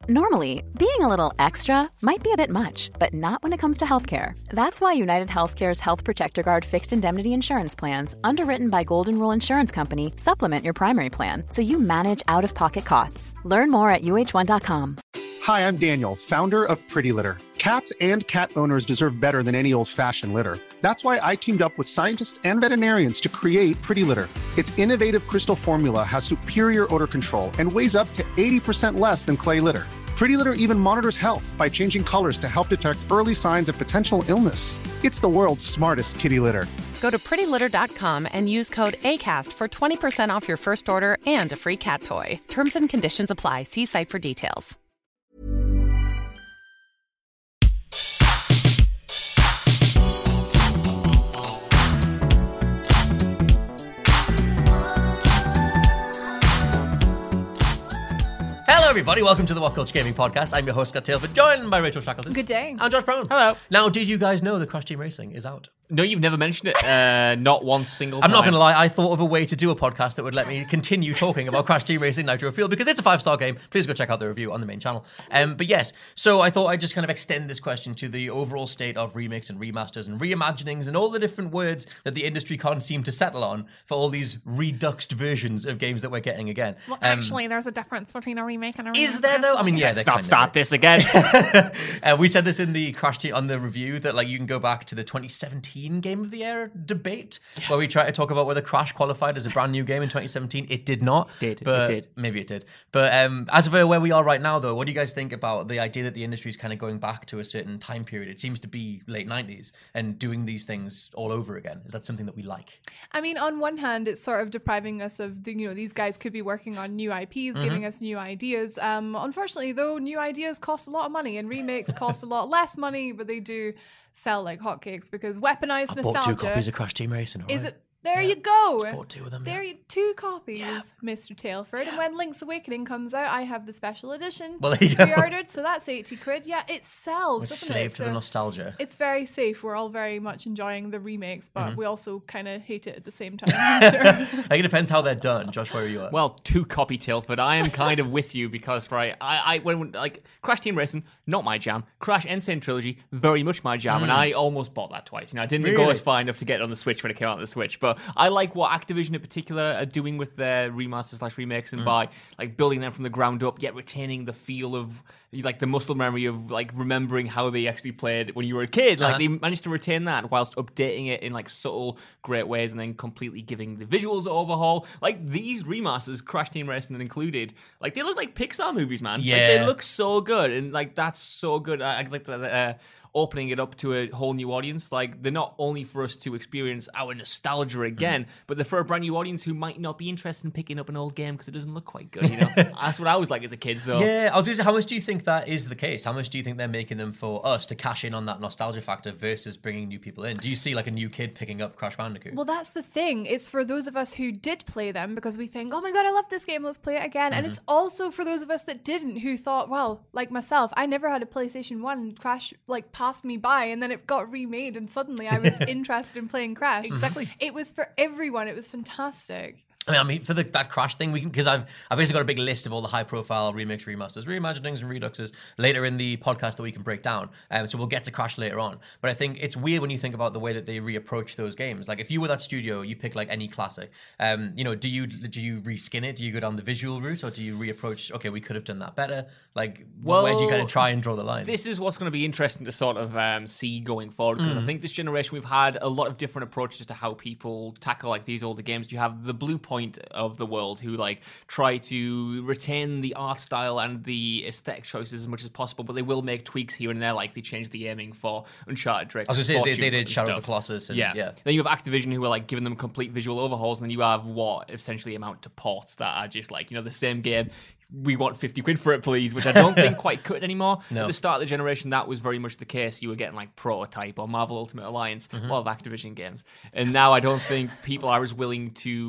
Normally, being a little extra might be a bit much, but not when it comes to healthcare. That's why United Healthcare's Health Protector Guard fixed indemnity insurance plans, underwritten by Golden Rule Insurance Company, supplement your primary plan so you manage out-of-pocket costs. Learn more at uh1.com. Hi, I'm Daniel, founder of Pretty Litter. Cats and cat owners deserve better than any old-fashioned litter. That's why I teamed up with scientists and veterinarians to create Pretty Litter. Its innovative crystal formula has superior odor control and weighs up to 80% less than clay litter. Pretty Litter even monitors health by changing colors to help detect early signs of potential illness. It's the world's smartest kitty litter. Go to prettylitter.com and use code ACAST for 20% off your first order and a free cat toy. Terms and conditions apply. See site for details. Hello, everybody. Welcome to the What Culture Gaming Podcast. I'm your host, Scott Tailford, joined by Rachel Shackleton. Good day. And Josh Brown. Hello. Now, did you guys know that Crash Team Racing is out? No, you've never mentioned it. Not one single time. I'm not going to lie. I thought of a way to do a podcast that would let me continue talking about Crash Team Racing Nitro Fuel because it's a 5-star game. Please go check out the review on the main channel. But yes, so I thought I'd just kind of extend this question to the overall state of remakes and remasters and reimaginings and all the different words that the industry can't seem to settle on for all these reduxed versions of games that we're getting again. Well, actually, there's a difference between a remake and a remaster. Is there though? I mean, yeah. Let's not start this again. We said this in the Crash Team on the review that like you can go back to the 2017 Game of the Year debate where we try to talk about whether Crash qualified as a brand new game in 2017. It did not. It did. Maybe it did. But as of where we are right now, though, what do you guys think about the idea that the industry is kind of going back to a certain time period? It seems to be late 90s and doing these things all over again. Is that something that we like? I mean, on one hand, it's sort of depriving us of these guys could be working on new IPs, giving us new ideas. Unfortunately, though, new ideas cost a lot of money and remakes cost a lot less money, but they do sell like hotcakes because weaponized I nostalgia. bought 2 copies of Crash Team Racing. Is it? There you go. Just bought 2 of them. There you 2 copies, Mr. Tailford. And when Link's Awakening comes out, I have the special edition Well, there you go. pre-ordered, so that's 80 quid. Yeah, it sells, We're doesn't slave it? to the nostalgia. It's very safe. We're all very much enjoying the remakes, but we also kind of hate it at the same time. I'm sure. I think it depends how they're done. Josh, where are you at? Well, 2-copy Tailford. I am kind of with you because, right, when like Crash Team Racing, not my jam. Crash N. Trilogy, very much my jam, and I almost bought that twice. I didn't go as far enough to get it on the Switch when it came out on the Switch, but I like what Activision in particular are doing with their remasters/remakes and by like building them from the ground up, yet retaining the feel of like the muscle memory of like remembering how they actually played when you were a kid. Like they managed to retain that whilst updating it in like subtle, great ways, and then completely giving the visuals an overhaul. Like these remasters, Crash Team Racing included, like they look like Pixar movies, man. Yeah, like, they look so good, and like that's so good. I like that. Opening it up to a whole new audience. Like, they're not only for us to experience our nostalgia again, but they're for a brand new audience who might not be interested in picking up an old game because it doesn't look quite good, you know? That's what I was like as a kid, so... Yeah, I was going to say, how much do you think that is the case? How much do you think they're making them for us to cash in on that nostalgia factor versus bringing new people in? Do you see, like, a new kid picking up Crash Bandicoot? Well, that's the thing. It's for those of us who did play them because we think, oh my god, I love this game, let's play it again. And it's also for those of us that didn't, who thought, well, like myself, I never had a PlayStation 1 and Crash, like, passed me by, and then it got remade and suddenly I was interested in playing Crash. Exactly. It was for everyone. It was fantastic. I mean, for that Crash thing, we can, because I've basically got a big list of all the high-profile remakes, remasters, reimaginings, and reduxes later in the podcast that we can break down. So we'll get to Crash later on. But I think it's weird when you think about the way that they reapproach those games. Like, if you were that studio, you pick like any classic. Do you reskin it? Do you go down the visual route, or do you reapproach? Okay, we could have done that better. Like, where do you kind of try and draw the line? This is what's going to be interesting to sort of see going forward, because I think this generation we've had a lot of different approaches to how people tackle like these older games. You have the Blue Point of the world who like try to retain the art style and the aesthetic choices as much as possible, but they will make tweaks here and there, like they changed the aiming for Uncharted Drake's. I was going to say, they did and Shadow of stuff. the Colossus. And, yeah. yeah. Then you have Activision who are like giving them complete visual overhauls, and then you have what essentially amount to ports that are just like, the same game. We want 50 quid for it, please, which I don't think quite cut anymore. No. At the start of the generation, that was very much the case. You were getting like Prototype or Marvel Ultimate Alliance, a lot of Activision games. And now I don't think people are as willing to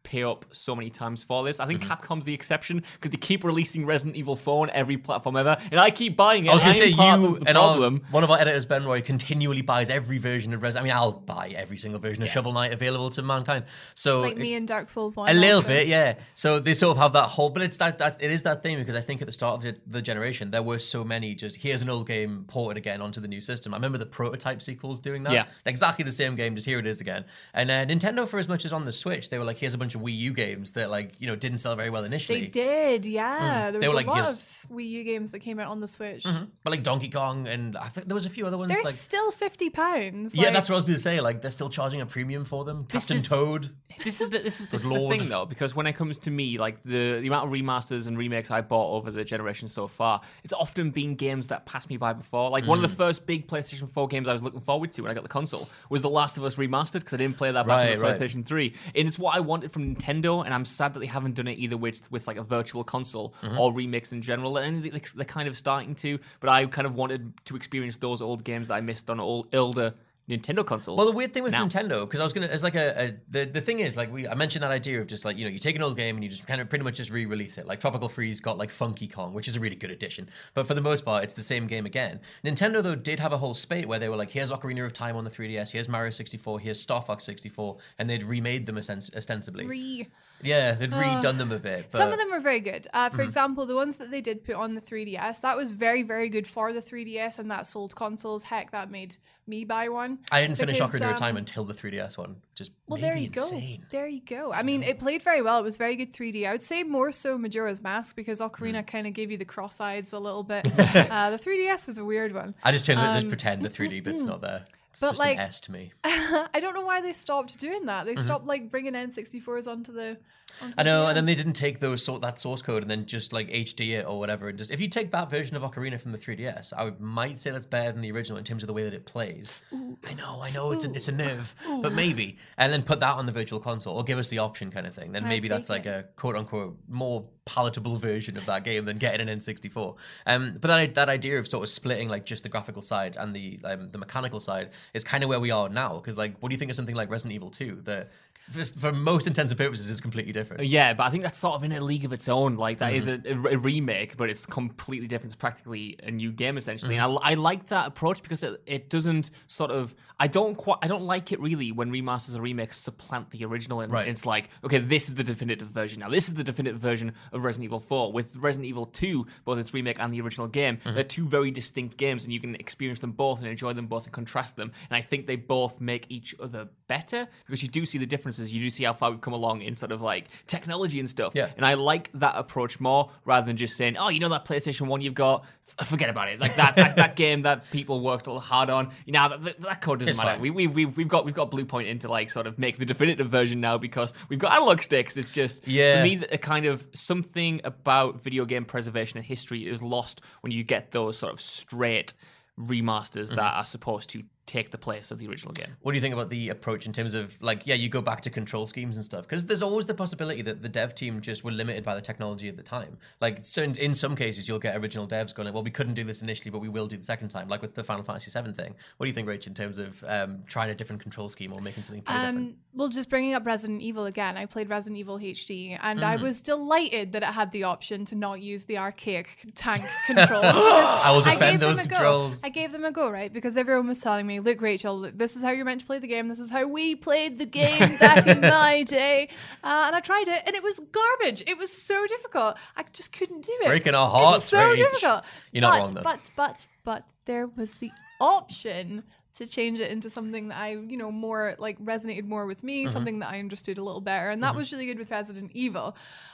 pay up so many times for this. I think Capcom's the exception because they keep releasing Resident Evil 4 on every platform ever, and I keep buying it. I was going to say, you and one of our editors, Ben Roy, continually buys every version of Resident. I mean, I'll buy every single version of Shovel Knight available to mankind. So like me and Dark Souls 1. A little bit, yeah. So they sort of have that whole, but it's it is that thing, because I think at the start of the generation there were so many just here's an old game ported again onto the new system. I remember the prototype sequels doing that. Yeah. Exactly the same game, just here it is again. And Nintendo, for as much as on the Switch, they were like, here's a bunch of Wii U games that didn't sell very well initially. They did, yeah. There was like, a lot of Wii U games that came out on the Switch. But like Donkey Kong, and I think there was a few other ones. They're like, still £50. Yeah, that's what I was going to say. Like, they're still charging a premium for them. Captain Toad. This is the thing, though, because when it comes to me, like the amount of remasters and remakes I bought over the generation so far, it's often been games that passed me by before. Like one of the first big PlayStation 4 games I was looking forward to when I got the console was The Last of Us Remastered, because I didn't play that back on the PlayStation 3. And it's what I wanted from Nintendo, and I'm sad that they haven't done it either with like a virtual console or remakes in general. And they're kind of starting to, but I kind of wanted to experience those old games that I missed on older Nintendo consoles. Well, the weird thing with Nintendo, because I was it's like the thing is, like I mentioned that idea of just like, you take an old game and you just kind of pretty much just re-release it. Like Tropical Freeze got like Funky Kong, which is a really good addition, but for the most part, it's the same game again. Nintendo though did have a whole spate where they were like, here's Ocarina of Time on the 3DS, here's Mario 64, here's Star Fox 64, and they'd remade them ostensibly. Yeah, they'd redone them a bit. But some of them were very good. For example, the ones that they did put on the 3DS, that was very, very good for the 3DS, and that sold consoles. Heck, that made me buy one. I didn't finish Ocarina of Time until the 3DS one. Just there you insane. go. There you go. I mean, it played very well. It was very good 3D. I would say more so Majora's Mask, because Ocarina kind of gave you the cross eyes a little bit. The 3DS was a weird one. I just pretend the 3D bit's not there. It's just an S to me. I don't know why they stopped doing that. They stopped like bringing N64s onto the. I know, and then they didn't take that source code and then just like HD it or whatever. And just if you take that version of Ocarina from the 3DS, I might say that's better than the original in terms of the way that it plays. Ooh. I know, it's a nerve, but maybe. And then put that on the virtual console, or give us the option kind of thing. Then maybe that's like a quote unquote more palatable version of that game than getting an N64. But that idea of sort of splitting like just the graphical side and the mechanical side is kind of where we are now. Because like, what do you think of something like Resident Evil 2 that just for most intents and purposes is completely different? Yeah, but I think that's sort of in a league of its own. Like that is a remake, but it's completely different. It's practically a new game essentially. And I like that approach because it doesn't sort of. I don't like it really when remasters or remakes supplant the original, and it's like, okay, this is the definitive version now. This is the definitive version of Resident Evil 4. With Resident Evil 2, both its remake and the original game, they're two very distinct games, and you can experience them both and enjoy them both and contrast them. And I think they both make each other better because you do see the differences. You do see how far we've come along in sort of like technology and stuff. Yeah. And I like that approach more rather than just saying, oh, that PlayStation 1 you've got, forget about it. Like that game that people worked all hard on. That code doesn't matter. We've got Blue Point in to like sort of make the definitive version now because we've got analog sticks. It's just for me a kind of something about video game preservation and history is lost when you get those sort of straight remasters that are supposed to take the place of the original game. What do you think about the approach in terms of like, you go back to control schemes and stuff? Because there's always the possibility that the dev team just were limited by the technology at the time. Like, so in some cases, you'll get original devs going, well, we couldn't do this initially, but we will do the second time, like with the Final Fantasy VII thing. What do you think, Rach, in terms of trying a different control scheme or making something different? Well, just bringing up Resident Evil again, I played Resident Evil HD, and I was delighted that it had the option to not use the archaic tank controls. I will defend those controls. I gave them a go, right? Because everyone was telling me, look, Rachel, this is how you're meant to play the game. This is how we played the game back in my day. And I tried it, and it was garbage. It was so difficult. I just couldn't do it. Breaking our hearts, it's so difficult. You're not wrong, though. But there was the option to change it into something that I, more like resonated more with me, something that I understood a little better. And that was really good with Resident Evil.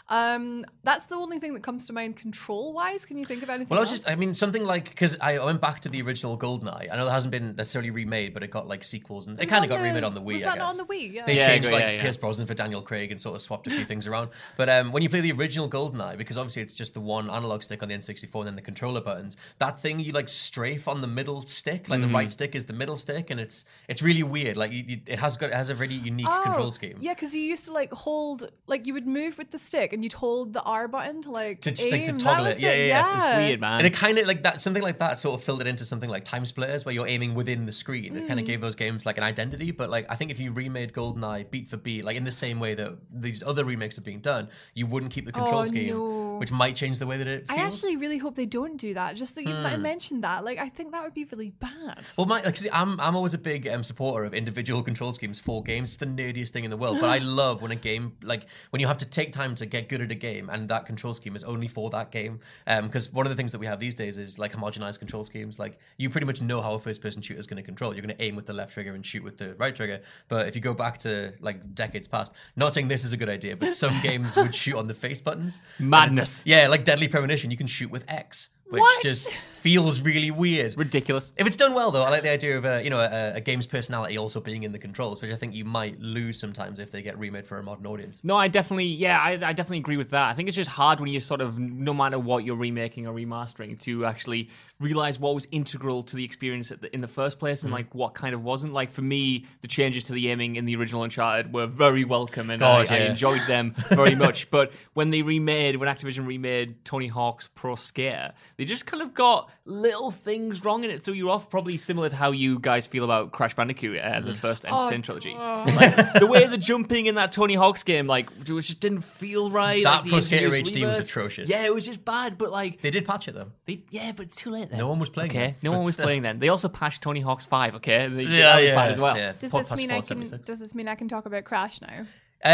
That's the only thing that comes to mind control-wise. Can you think of anything else? Something like, because I went back to the original GoldenEye. I know that hasn't been necessarily remade, but it got like sequels, and it kind of got remade on the Wii, was that not on the Wii? Yeah. They changed Pierce Brosnan for Daniel Craig and sort of swapped a few things around. But when you play the original GoldenEye, because obviously it's just the one analog stick on the N64 and then the controller buttons, that thing you like strafe on the middle stick, like the right stick is the middle middle stick, and it's really weird. Like it has a really unique control scheme. Yeah, because you used to like hold, like you would move with the stick, and you'd hold the R button to aim. To toggle it. Yeah. It's weird, man. And it kind of like that, something like that sort of filtered into something like Time Splitters, where you're aiming within the screen. It kind of gave those games like an identity. But like, I think if you remade GoldenEye beat for beat, like in the same way that these other remakes are being done, you wouldn't keep the control scheme, which might change the way that it feels. I actually really hope they don't do that. Just that you might mention that. Like, I think that would be really bad. Well, I'm always a big supporter of individual control schemes for games. It's the nerdiest thing in the world. But I love when a game, like when you have to take time to get good at a game, and that control scheme is only for that game. Because one of the things that we have these days is like homogenized control schemes. Like you pretty much know how a first-person shooter is going to control. You're going to aim with the left trigger and shoot with the right trigger. But if you go back to like decades past, not saying this is a good idea, but some games would shoot on the face buttons. Madness. Yeah, like Deadly Premonition, you can shoot with X, which just feels really weird. Ridiculous. If it's done well, though, I like the idea of a game's personality also being in the controls, which I think you might lose sometimes if they get remade for a modern audience. No, I definitely agree with that. I think it's just hard when you sort of, no matter what you're remaking or remastering, to actually realize what was integral to the experience in the first place and like what kind of wasn't. Like for me, the changes to the aiming in the original Uncharted were very welcome, and I enjoyed them very much. But when Activision remade Tony Hawk's Pro Skater, they just kind of got little things wrong and it threw you off, probably similar to how you guys feel about Crash Bandicoot, the first N. Syn trilogy. Like, the way the jumping in that Tony Hawk's game, like, it just didn't feel right. That like, Pro Skater HD was atrocious. Yeah, it was just bad, but like... They did patch it, though. But it's too late then. No one was playing then. No one was playing then. They also patched Tony Hawk's 5, okay? That was bad as well. Yeah. Does this mean I can talk about Crash now?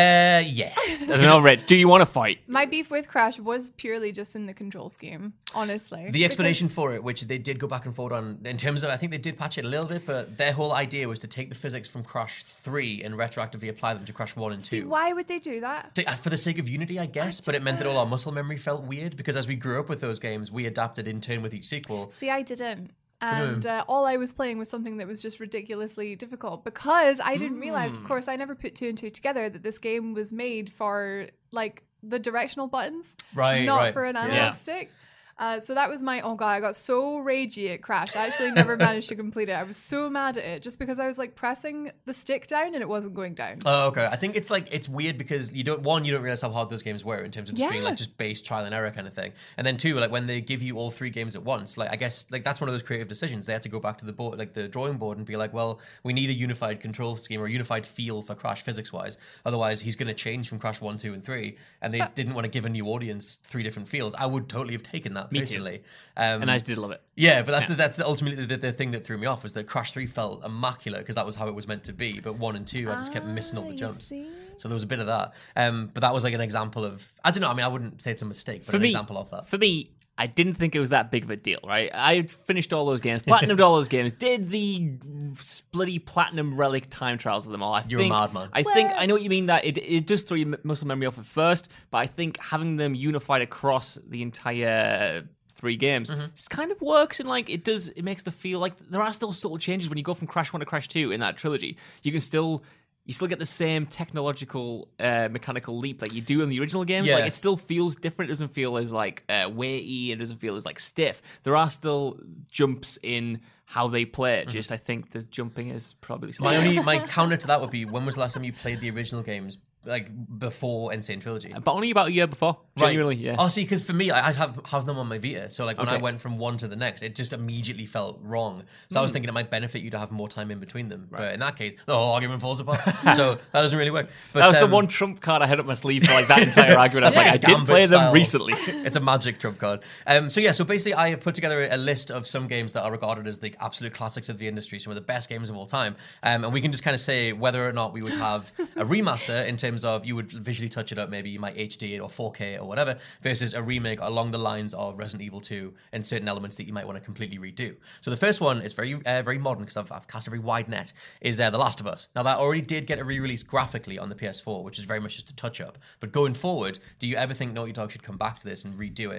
Yes. I don't know, Red. Do you want to fight? My beef with Crash was purely just in the control scheme, honestly. The explanation for it, which they did go back and forth on, in terms of, I think they did patch it a little bit, but their whole idea was to take the physics from Crash 3 and retroactively apply them to Crash 1 and 2. See, why would they do that? For the sake of unity, I guess, but it meant that all our muscle memory felt weird, because as we grew up with those games, we adapted in turn with each sequel. See, I didn't. And all I was playing was something that was just ridiculously difficult, because I didn't realize, of course, I never put two and two together, that this game was made for like the directional buttons, not for an analog stick. So that was my, oh god, I got so ragey at Crash. I actually never managed to complete it. I was so mad at it just because I was like pressing the stick down and it wasn't going down. Oh, okay. I think it's weird because you don't realize how hard those games were in terms of just being like just base trial and error kind of thing. And then two, like when they give you all three games at once, like I guess like that's one of those creative decisions. They had to go back to the board, like the drawing board, and be like, well, we need a unified control scheme or a unified feel for Crash physics wise. Otherwise, he's going to change from Crash 1, 2, and 3. And they didn't want to give a new audience three different feels. I would totally have taken that personally. And I did love it. Yeah, but that's ultimately the thing that threw me off was that Crash 3 felt immaculate because that was how it was meant to be. But 1 and 2, I just kept missing all the jumps. So there was a bit of that. But that was like an example of, I don't know, I mean, I wouldn't say it's a mistake, but an example of that. For me, I didn't think it was that big of a deal, right? I finished all those games, platinumed all those games, did the bloody platinum relic time trials of them all. You're a madman. I think I know what you mean, that it does throw your muscle memory off at first, but I think having them unified across the entire 3 games, this kind of works, and like it makes the feel like there are still subtle changes when you go from Crash 1 to Crash 2 in that trilogy. You still get the same technological mechanical leap that you do in the original games. Like it still feels different. It doesn't feel as like weighty. It doesn't feel as like stiff. There are still jumps in how they play it. Just I think the jumping is probably slightly. My counter to that would be, when was the last time you played the original games? Like before N. Syn Trilogy, but only about a year before. Genuinely, yeah. Oh, see, because for me, I have them on my Vita, so like when I went from one to the next, it just immediately felt wrong. So I was thinking it might benefit you to have more time in between them, but in that case, the whole argument falls apart. So that doesn't really work. But that was the one trump card I had up my sleeve for like that entire argument. I was like, I did play them recently. It's a magic trump card. So basically, I have put together a list of some games that are regarded as the absolute classics of the industry, some of the best games of all time, and we can just kind of say whether or not we would have a remaster in terms of you would visually touch it up, maybe you might HD it or 4K or whatever, versus a remake along the lines of Resident Evil 2 and certain elements that you might want to completely redo. So the first one is very very modern, because I've cast a very wide net, is The Last of Us. Now that already did get a re-release graphically on the PS4, which is very much just a touch up. But going forward, do you ever think Naughty Dog should come back to this and redo it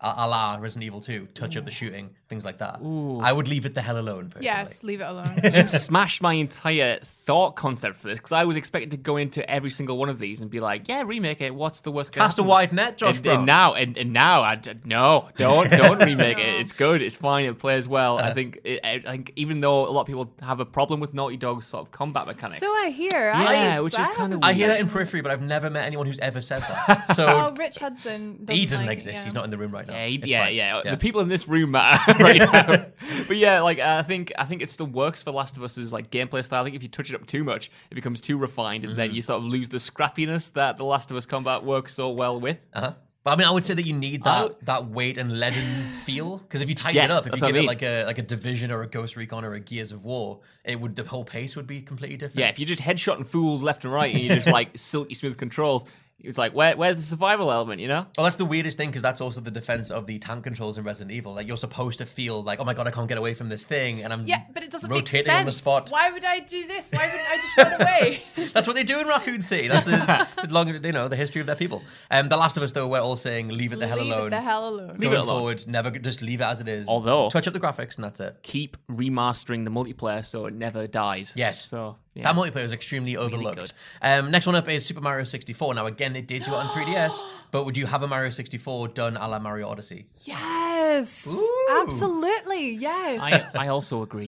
a la Resident Evil 2, touch up the shooting, things like that. I would leave it the hell alone, personally. Yes, leave it alone. You smashed my entire thought concept for this, because I was expecting to go into every single one of these and be like, yeah, remake it. What's the worst? Cast a wide net, Josh Brown. And now, no, don't remake it. It's good. It's fine. It plays well. I think even though a lot of people have a problem with Naughty Dog's sort of combat mechanics. So I hear. Yeah, which is kind of I hear that in Periphery, but I've never met anyone who's ever said that. So Rich Hudson. he doesn't like exist. it, He's not in the room right now. Yeah. The people in this room matter right now. But yeah, like I think it still works for Last of Us's like gameplay style. I think if you touch it up too much, it becomes too refined, and then you sort of lose the scrappiness that the Last of Us combat works so well with. But I mean, I would say that you need that weight and leaden feel, because if you tighten it up, if you give it like a Division or a Ghost Recon or a Gears of War, the whole pace would be completely different. Yeah, if you're just headshotting fools left and right and you just like silky smooth controls, it's like, where's the survival element, you know? Well, that's the weirdest thing, because that's also the defense of the tank controls in Resident Evil. Like, you're supposed to feel like, oh my god, I can't get away from this thing, and I'm but it doesn't rotating make sense. on the spot. Why would I do this? Why wouldn't I just run away? That's what they do in Raccoon City. That's the history of their people. The Last of Us, though, we're all saying leave it the hell alone. Leave it the hell alone. Going forward, never just leave it as it is. Although, touch up the graphics and that's it. Keep remastering the multiplayer so it never dies. Yes. So yeah. That multiplayer is extremely overlooked. Next one up is Super Mario 64. Now, again, they did do it on 3DS, but would you have a Mario 64 done a la Mario Odyssey? Yes. Ooh. Absolutely. Yes. I also agree.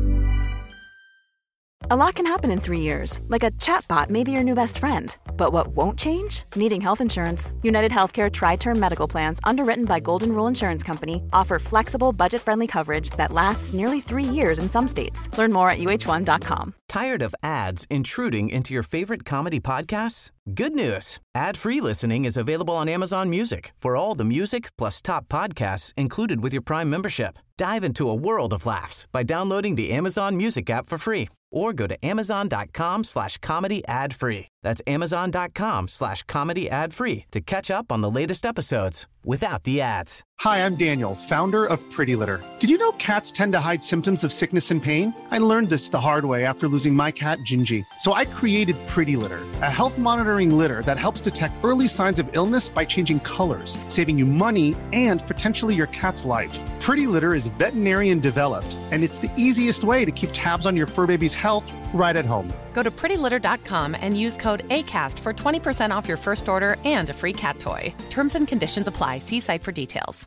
A lot can happen in 3 years, like a chatbot may be your new best friend. But what won't change? Needing health insurance. United Healthcare Tri-Term Medical Plans, underwritten by Golden Rule Insurance Company, offer flexible, budget-friendly coverage that lasts nearly 3 years in some states. Learn more at uh1.com. Tired of ads intruding into your favorite comedy podcasts? Good news. Ad-free listening is available on Amazon Music for all the music plus top podcasts included with your Prime membership. Dive into a world of laughs by downloading the Amazon Music app for free or go to amazon.com/comedy ad-free. That's amazon.com/comedy ad-free to catch up on the latest episodes without the ads. Hi, I'm Daniel, founder of Pretty Litter. Did you know cats tend to hide symptoms of sickness and pain? I learned this the hard way after losing my cat, Gingy. So I created Pretty Litter, a health monitoring litter that helps detect early signs of illness by changing colors, saving you money and potentially your cat's life. Pretty Litter is veterinarian developed, and it's the easiest way to keep tabs on your fur baby's health right at home. Go to prettylitter.com and use code ACAST for 20% off your first order and a free cat toy. Terms and conditions apply. See site for details.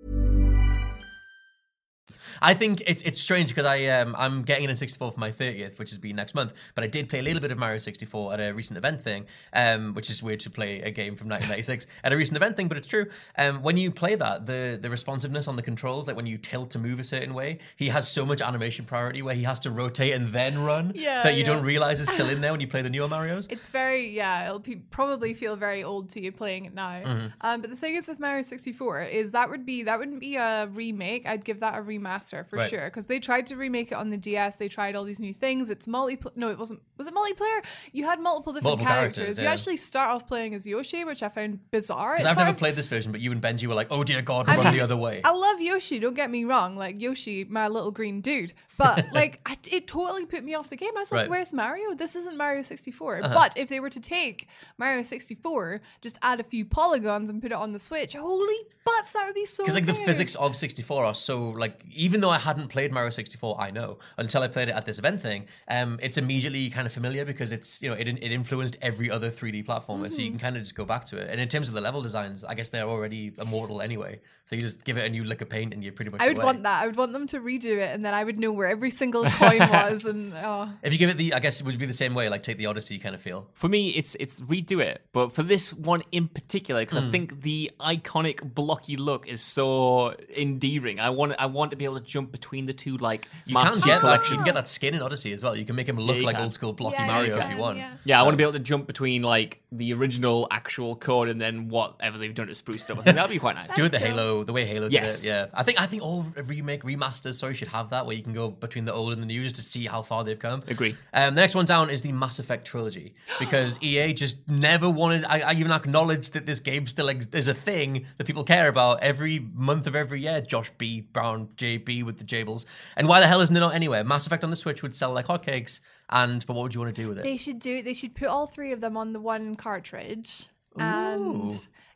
I think it's strange because I'm getting an N64 for my 30th, which is be next month. But I did play a little bit of Mario 64 at a recent event thing, which is weird to play a game from 1996 at a recent event thing, but it's true. When you play that, the responsiveness on the controls, like when you tilt to move a certain way, he has so much animation priority where he has to rotate and then run that you don't realize is still in there when you play the newer Marios. It's very, it'll probably feel very old to you playing it now. Mm-hmm. But the thing is with Mario 64 is that wouldn't be a remake. I'd give that a remaster for sure, because they tried to remake it on the DS. They tried all these new things. It's no, it wasn't. Was it multiplayer? You had multiple different characters. You actually start off playing as Yoshi, which I found bizarre. Because I've never played this version, but you and Benji were like, "Oh dear God, run the other way." I love Yoshi. Don't get me wrong. Like Yoshi, my little green dude. But like, it totally put me off the game. I was like, "Where's Mario? This isn't Mario 64." But if they were to take Mario 64, just add a few polygons and put it on the Switch, holy butts, that would be so. Because like good. the physics of 64 are so like, even though I hadn't played Mario 64, I know until I played it at this event thing. It's immediately kind of familiar because it's it influenced every other 3D platformer, so you can kind of just go back to it. And in terms of the level designs, I guess they're already immortal anyway. So you just give it a new lick of paint and you're pretty much. I would want that. I would want them to redo it, and then I would know where every single coin was. And if you give it I guess it would be the same way, like take the Odyssey kind of feel. For me, it's redo it, but for this one in particular, because I think the iconic blocky look is so endearing. I want to be able to jump between the two like Master Chief Collection. You can get that skin in Odyssey as well. You can make him look like old school blocky Mario if you want. Yeah, I want to be able to jump between like the original actual code and then whatever they've done to spruce stuff. I think that'd be quite nice. Do it the way Halo did Yes. it. Yeah, I think all remasters should have that, where you can go between the old and the new just to see how far they've come. Agree. The next one down is the Mass Effect trilogy, because EA just never wanted. I even acknowledged that this game still is a thing that people care about. Every month of every year, Josh B. Brown, JB with the Jables, and why the hell isn't it out anywhere? Mass Effect on the Switch would sell like hotcakes, but what would you want to do with it? They should put all three of them on the one cartridge and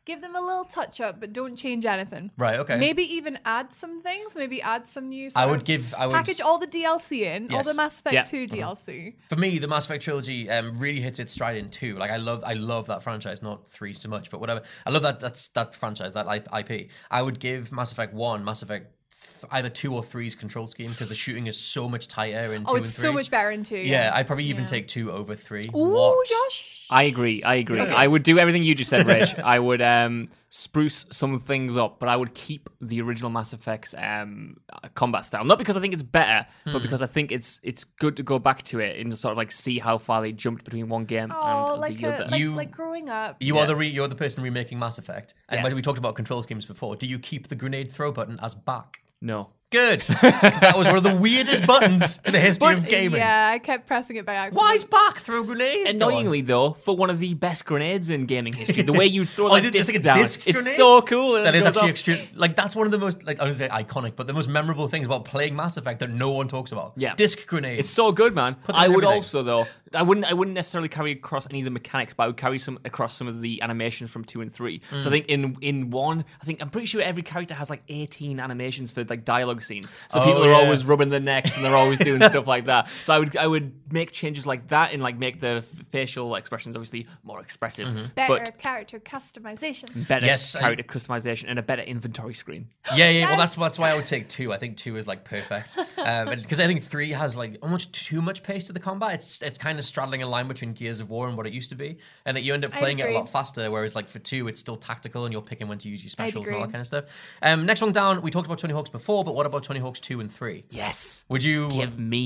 Give them a little touch up, but don't change anything. Right, okay. Maybe even add some things. Maybe add some new. Package all the DLC in, all the Mass Effect 2 DLC. For me, the Mass Effect trilogy really hits its stride in 2. Like I love that franchise, not 3 so much, but whatever. I love that franchise, that IP. I would give Mass Effect 1, Mass Effect either 2 or 3's control scheme because the shooting is so much tighter in 2 and 3. Oh, it's so much better in 2. Yeah, I'd probably even take 2 over 3. Ooh, Josh. I agree. Okay. I would do everything you just said, Reg. I would spruce some things up, but I would keep the original Mass Effect's combat style. Not because I think it's better, but because I think it's good to go back to it and sort of like see how far they jumped between one game and the other. Like growing up. You're the person remaking Mass Effect. And when we talked about control schemes before, do you keep the grenade throw button as back? No. Good, because that was one of the weirdest buttons in the history of gaming. Yeah, I kept pressing it by accident. Why is back throw grenade? Annoyingly, though, for one of the best grenades in gaming history, the way you throw that disc like down, it's so cool. That is actually extreme. Like that's one of the most, like I was gonna say iconic, but the most memorable things about playing Mass Effect that no one talks about. Yeah, disc grenade. It's so good, man. I would everything. also though. I wouldn't necessarily carry across any of the mechanics, but I would carry across some of the animations from 2 and 3. So I think in 1, I'm pretty sure every character has like 18 animations for like dialogue scenes. So people are always rubbing their necks and they're always doing stuff like that. So I would make changes like that and like make the facial expressions obviously more expressive. Better character customization. Better character customization and a better inventory screen. Yeah. Well, that's why I would take 2. I think 2 is like perfect because I think 3 has like almost too much pace to the combat. It's kind of straddling a line between Gears of War and what it used to be, and that you end up playing it a lot faster. Whereas like for 2, it's still tactical and you're picking when to use your specials and all that kind of stuff. Next one down, we talked about Tony Hawk's before, but what about Tony Hawk's 2 and 3? Yes. Would you give me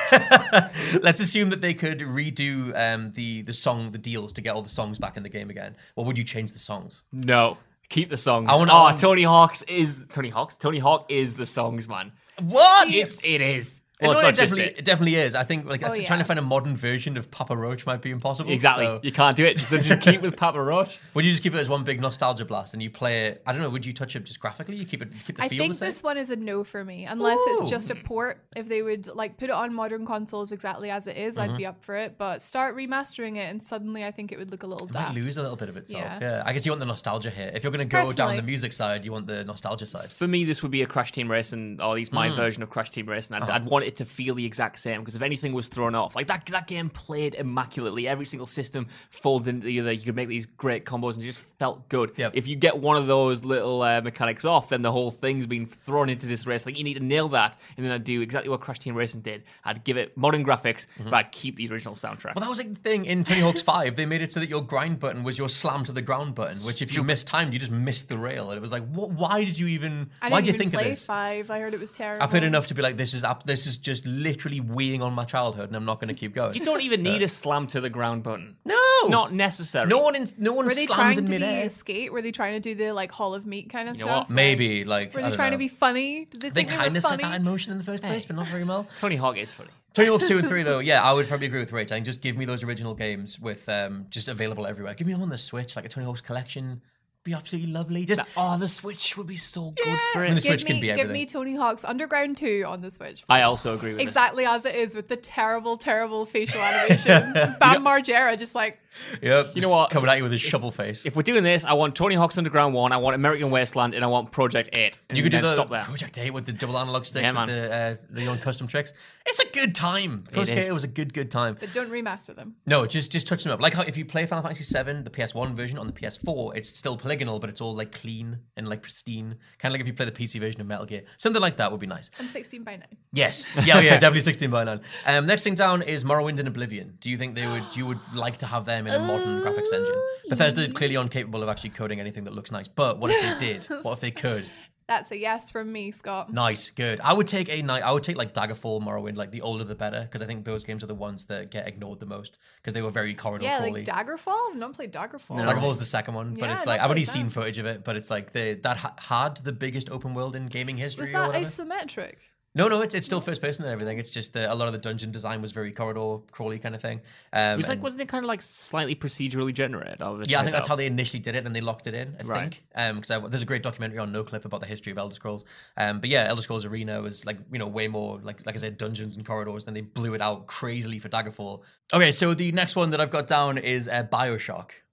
it? Let's assume that they could redo the song, the deals to get all the songs back in the game again. Or would you change the songs? No. Keep the songs. Tony Hawk is the songs, man. What? It is. Well, it's not it definitely is. I think trying to find a modern version of Papa Roach might be impossible. Exactly. So. You can't do it. Just keep with Papa Roach. Would you just keep it as one big nostalgia blast and you play it? I don't know. Would you touch it just graphically? You keep the feel the same? I think this one is a no for me, unless it's just a port. If they would like put it on modern consoles exactly as it is, I'd be up for it. But start remastering it, and suddenly I think it would look a little daft. It might lose a little bit of itself. Yeah. I guess you want the nostalgia here. If you're going to go down the music side, you want the nostalgia side. For me, this would be a Crash Team Racing, or at least my version of Crash Team Racing. I'd want it to feel the exact same, because if anything was thrown off, like that game played immaculately. Every single system folded into the other. You could make these great combos and it just felt good. Yep. If you get one of those little mechanics off, then the whole thing's been thrown into disarray. Like, you need to nail that, and then I'd do exactly what Crash Team Racing did. I'd give it modern graphics, but I'd keep the original soundtrack. Well, that was like the thing in Tony Hawk's 5. They made it so that your grind button was your slam to the ground button, which if you mistimed, you just missed the rail. And it was like, why did you even? Why did you think of this? I didn't even play 5. I heard it was terrible. I played enough to be like, this is just literally weighing on my childhood, and I'm not going to keep going. You don't even need a slam to the ground button. No, it's not necessary. No one Were they trying slams in to midair. be skate? Were they trying to do the like Hall of Meat kind of stuff? what? Maybe like. Were they trying to be funny? Did They kind of set that in motion in the first place, but not very well. Tony Hawk is funny. Tony Hawk's 2 and 3, though, yeah, I would probably agree with Rach. I think just give me those original games with just available everywhere. Give me them on the Switch, like a Tony Hawk's collection. Be absolutely lovely. Just the Switch would be so good for it. I mean, the Switch can be everything. Give me Tony Hawk's Underground 2 on the Switch. Please. I also agree with exactly as it is, with the terrible, terrible facial animations. Bam Margera just like. Yep. You know what? Coming at you with his shovel face. If we're doing this, I want Tony Hawk's Underground 1, I want American Wasteland, and I want Project 8. You could do the stop there. Project 8 with the double analog sticks, Yeah, with the own custom tricks. It's a good time. Project 8 was a good time. But don't remaster them. No, just touch them up. Like how if you play Final Fantasy 7, the PS1 version on the PS4, it's still polygonal, but it's all like clean and like pristine. Kind of like if you play the PC version of Metal Gear. Something like that would be nice. And 16:9. Yes. Yeah, definitely 16:9. Next thing down is Morrowind and Oblivion. Do you think you would like to have them in a modern graphics engine? Bethesda clearly incapable of actually coding anything that looks nice. But what if they did? What if they could? That's a yes from me, Scott. Nice, good. I would take like Daggerfall, Morrowind, like the older the better, because I think those games are the ones that get ignored the most because they were very corridor crawly. Like Daggerfall. I've not played Daggerfall. No. Daggerfall's the second one, but it's like I've only seen that. footage of it, but it's like that had the biggest open world in gaming history. Was or that whatever. isometric? No, it's still first person and everything. It's just a lot of the dungeon design was very corridor crawly kind of thing. Wasn't it kind of like slightly procedurally generated? Yeah, I think that's how they initially did it. Then they locked it in. I think because there's a great documentary on NoClip about the history of Elder Scrolls. But yeah, Elder Scrolls Arena was like way more like I said dungeons and corridors. Then they blew it out crazily for Daggerfall. Okay, so the next one that I've got down is BioShock.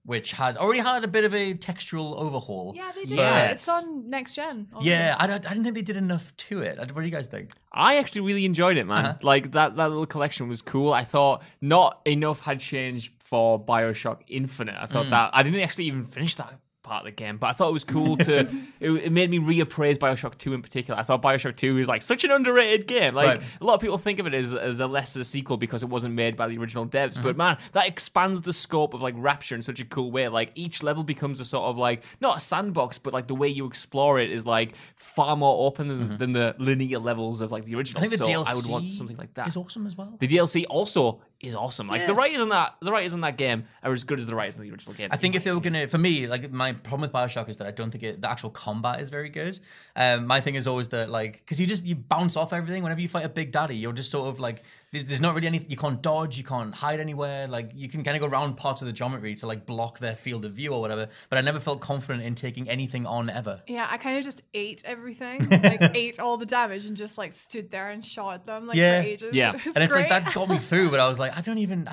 which already had a bit of a textural overhaul. Yeah, they did. Yes. It's on next gen. Yeah, I didn't think they did enough to it. What do you guys think? I actually really enjoyed it, man. Like, that little collection was cool. I thought not enough had changed for Bioshock Infinite. I thought that... I didn't actually even finish that part of the game, but I thought it was cool to... it made me reappraise Bioshock 2 in particular. I thought Bioshock 2 is like such an underrated game. Like, a lot of people think of it as a lesser sequel because it wasn't made by the original devs, but man, that expands the scope of like Rapture in such a cool way. Like, each level becomes a sort of like, not a sandbox, but like the way you explore it is like far more open than the linear levels of like the original. I think the DLC I would want something like that. is awesome as well. The DLC also is awesome. Like, the writers in that game are as good as the writers in the original game. I think if they were gonna, for me, like my problem with Bioshock is that I don't think the actual combat is very good. My thing is always that, like, because you bounce off everything whenever you fight a big daddy. You're just sort of like, there's not really anything. You can't dodge, you can't hide anywhere. Like, you can kind of go around parts of the geometry to like block their field of view or whatever. But I never felt confident in taking anything on ever. Yeah, I kind of just ate everything, like ate all the damage and just like stood there and shot at them like for ages. Yeah. It was And it's great. like that got me through, but I was like,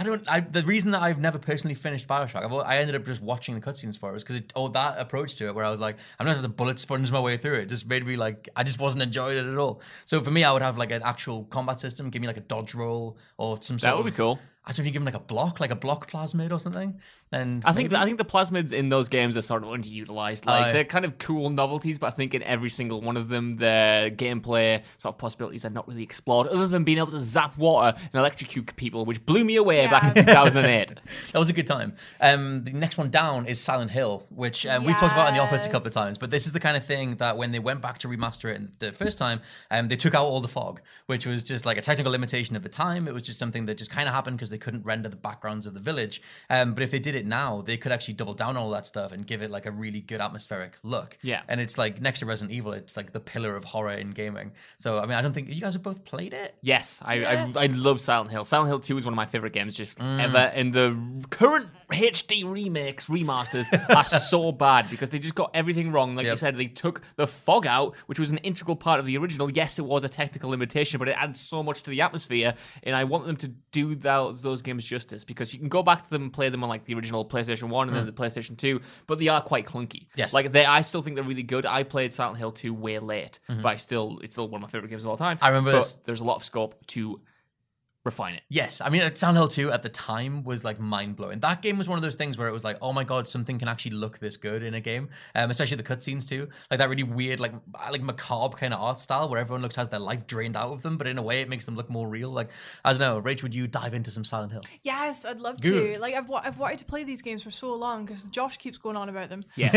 the reason that I've never personally finished Bioshock, I ended up just watching the cutscenes for it, was because that approach to it, where I was like, I'm not just a bullet sponge my way through it, just made me like, I just wasn't enjoying it at all. So for me, I would have like an actual combat system, give me like a dodge roll or some sort That of... would be cool. I don't know if you give them like a block plasmid or something. And I think the plasmids in those games are sort of underutilized. Like, they're kind of cool novelties, but I think in every single one of them, the gameplay sort of possibilities are not really explored, other than being able to zap water and electrocute people, which blew me away back in 2008. That was a good time. The next one down is Silent Hill, which we've talked about in the office a couple of times, but this is the kind of thing that when they went back to remaster it the first time, they took out all the fog, which was just like a technical limitation of the time. It was just something that just kind of happened because they couldn't render the backgrounds of the village. But if they did it now, they could actually double down on all that stuff and give it like a really good atmospheric look. Yeah. And it's like, next to Resident Evil, it's like the pillar of horror in gaming. So, I mean, I don't think you guys have both played it. Yes, I love Silent Hill. Silent Hill 2 is one of my favorite games just ever. And the current HD remasters are so bad because they just got everything wrong. Like you said, they took the fog out, which was an integral part of the original. Yes, it was a technical limitation, but it adds so much to the atmosphere. And I want them to do those games justice, because you can go back to them and play them on like the original PlayStation 1 and then the PlayStation 2, but they are quite clunky. Yes. Like, I still think they're really good. I played Silent Hill 2 way late, but it's still one of my favorite games of all time. I remember but this. There's a lot of scope to refine it. Yes, I mean, Silent Hill 2 at the time was like mind-blowing. That game was one of those things where it was like, oh my god, something can actually look this good in a game, especially the cutscenes too. Like that really weird, like macabre kind of art style where everyone has their life drained out of them, but in a way it makes them look more real. Like, I don't know, Rach, would you dive into some Silent Hill? Yes, I'd love Good. to. Like, I've wanted to play these games for so long because Josh keeps going on about them. Yes.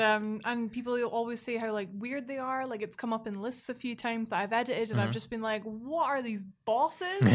And people always say how like weird they are. Like, it's come up in lists a few times that I've edited, and I've just been like, what are these bosses?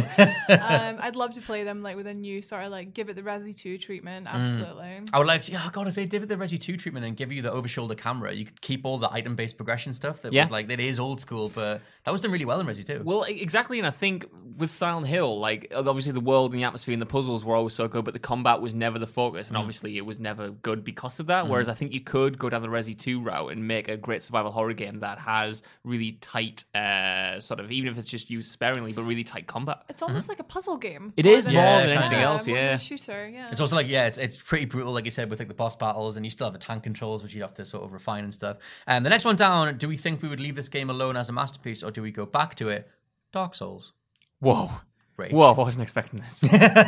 I'd love to play them like with a new sort of like give it the Resi 2 treatment. Absolutely. I would like to, oh god, if they did the Resi 2 treatment and give you the over-shoulder camera, you could keep all the item-based progression stuff that was like, it is old school, but that was done really well in Resi 2. Well, exactly, and I think with Silent Hill, like, obviously the world and the atmosphere and the puzzles were always so good, but the combat was never the focus, and obviously it was never good because of that, whereas I think you could go down the Resi 2 route and make a great survival horror game that has really tight, sort of, even if it's just used sparingly, but really tight combat. It's almost like a puzzle game. It is more than kinda. anything else, more than yeah. a shooter, yeah. It's also like, it's pretty brutal, like you said, with like the boss battles, and you still have the tank controls, which you have to sort of refine and stuff. The next one down, do we think we would leave this game alone as a masterpiece, or do we go back to it? Dark Souls. Whoa. Rage. Whoa, I wasn't expecting this.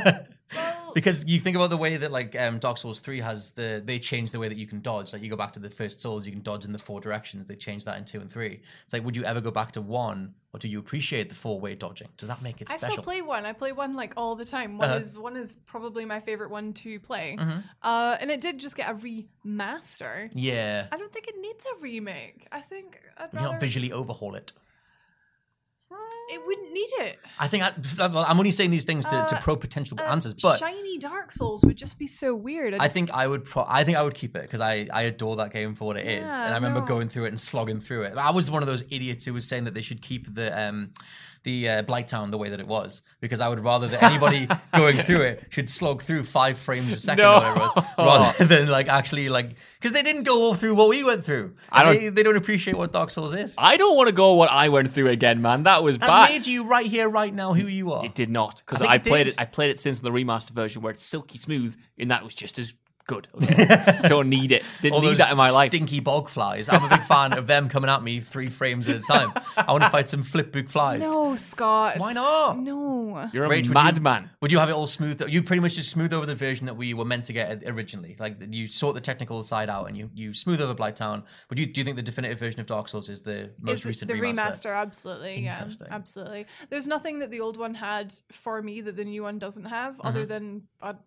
Because you think about the way that like Dark Souls 3 has they changed the way that you can dodge. Like, you go back to the first Souls, you can dodge in the 4 directions. They changed that in 2 and 3. It's like, would you ever go back to 1, or do you appreciate the 4-way dodging? Does that make it special? I still play 1. I play 1 like all the time. One is probably my favorite one to play. And it did just get a remaster. Yeah. I don't think it needs a remake. I think I'd You rather... not visually overhaul it. It wouldn't need it. I think I'm only saying these things to probe potential answers, but shiny Dark Souls would just be so weird. I think I would keep it because I adore that game for what it is, and I remember going through it and slogging through it. I was one of those idiots who was saying that they should keep the Blighttown the way that it was, because I would rather that anybody going through it should slog through 5 frames a second or whatever it was, rather than like actually like, because they didn't go all through what we went through. They don't appreciate what Dark Souls is. I don't want to go what I went through again, man. That was bad. That made you right here, right now, who you are. It did not, because I I played did. it. I played it since the remaster version where it's silky smooth, and that was just as Good. Okay. Don't need it. Didn't All need those that in my life. stinky bog flies. I'm a big fan of them coming at me 3 frames at a time. I want to fight some flipbook flies. No, Scott. Why not? No. You're a Rach, madman. Would you have it all smooth? You pretty much just smooth over the version that we were meant to get originally. Like you sort the technical side out and you smooth over Blighttown. But do you think the definitive version of Dark Souls is the most recent the remaster? Absolutely. Yeah, Interesting. absolutely. There's nothing that the old one had for me that the new one doesn't have, other than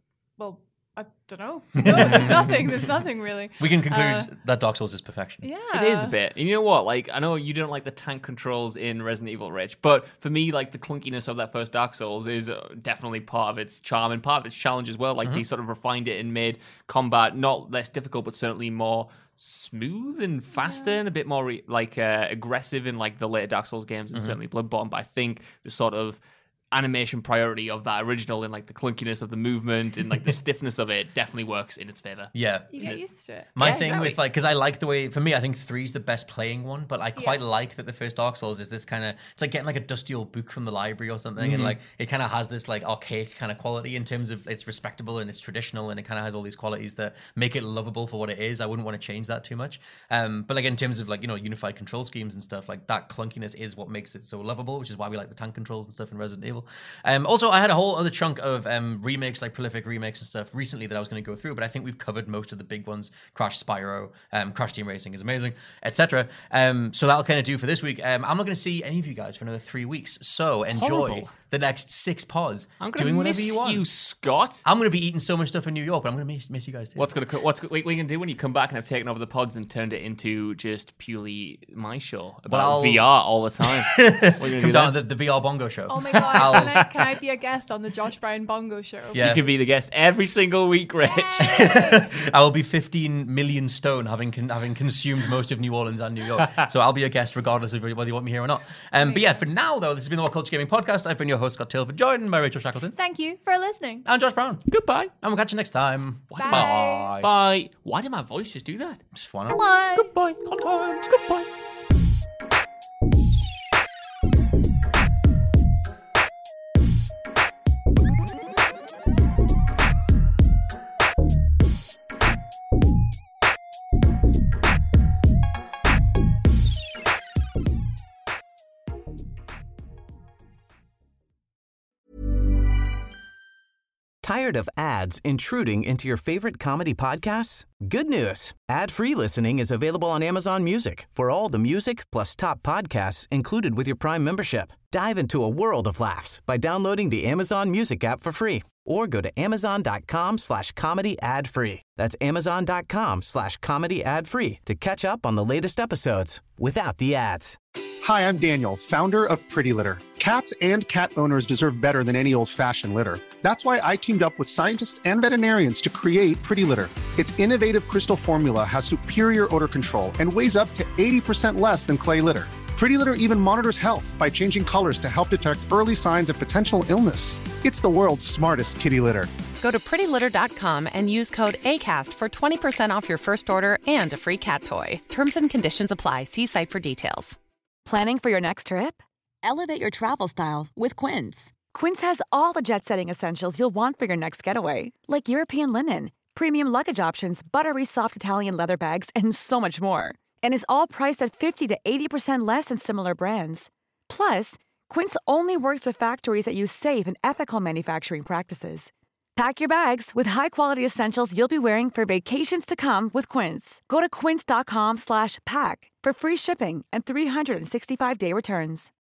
I don't know. No, there's nothing really. We can conclude that Dark Souls is perfection. Yeah. It is a bit. And you know what? Like, I know you don't like the tank controls in Resident Evil, Rich, but for me, like, the clunkiness of that first Dark Souls is definitely part of its charm and part of its challenge as well. Like, they sort of refined it and made combat not less difficult, but certainly more smooth and faster and a bit more aggressive in like the later Dark Souls games and certainly Bloodborne. But I think the sort of animation priority of that original and like the clunkiness of the movement and like the stiffness of it definitely works in its favor. Yeah. You get used to it. My thing with like, because I like the way, for me, I think 3 is the best playing one, but I quite like that the first Dark Souls is this kind of, it's like getting like a dusty old book from the library or something, and like it kind of has this like archaic kind of quality in terms of it's respectable and it's traditional, and it kind of has all these qualities that make it lovable for what it is. I wouldn't want to change that too much. But like in terms of like, you know, unified control schemes and stuff, like that clunkiness is what makes it so lovable, which is why we like the tank controls and stuff in Resident Evil. Also, I had a whole other chunk of remakes, like prolific remakes and stuff recently that I was going to go through, but I think we've covered most of the big ones. Crash Spyro, Crash Team Racing is amazing, etc. So that'll kind of do for this week. I'm not going to see any of you guys for another 3 weeks, so enjoy Horrible. the next 6 pods I'm doing whatever you want. you, Scott. I'm going to be eating so much stuff in New York, but I'm going to miss you guys too. What we can do when you come back and have taken over the pods and turned it into just purely my show about VR all the time? Come down to the VR Bongo show. Oh my god, can I be a guest on the Josh Brown Bongo Show? Yeah. You can be the guest every single week, Rich. I will be 15 million stone, having consumed most of New Orleans and New York. So I'll be a guest regardless of whether you want me here or not. But yeah, for now though, this has been the What Culture Gaming Podcast. I've been your host, Scott Tilford, joined by Rachel Shackleton. Thank you for listening. And Josh Brown. Goodbye. And we'll catch you next time. Bye. Bye. Bye. Why did my voice just do that? Just wanna... Bye. Goodbye. Goodbye. Tired of ads intruding into your favorite comedy podcasts? Good news. Ad-free listening is available on Amazon Music for all the music plus top podcasts included with your Prime membership. Dive into a world of laughs by downloading the Amazon Music app for free or go to amazon.com/comedy ad-free. That's amazon.com/comedy ad-free to catch up on the latest episodes without the ads. Hi, I'm Daniel, founder of Pretty Litter. Cats and cat owners deserve better than any old-fashioned litter. That's why I teamed up with scientists and veterinarians to create Pretty Litter. Its innovative crystal formula has superior odor control and weighs up to 80% less than clay litter. Pretty Litter even monitors health by changing colors to help detect early signs of potential illness. It's the world's smartest kitty litter. Go to prettylitter.com and use code ACAST for 20% off your first order and a free cat toy. Terms and conditions apply. See site for details. Planning for your next trip? Elevate your travel style with Quince. Quince has all the jet-setting essentials you'll want for your next getaway, like European linen, premium luggage options, buttery soft Italian leather bags, and so much more. And is all priced at 50 to 80% less than similar brands. Plus, Quince only works with factories that use safe and ethical manufacturing practices. Pack your bags with high-quality essentials you'll be wearing for vacations to come with Quince. Go to quince.com/pack for free shipping and 365-day returns.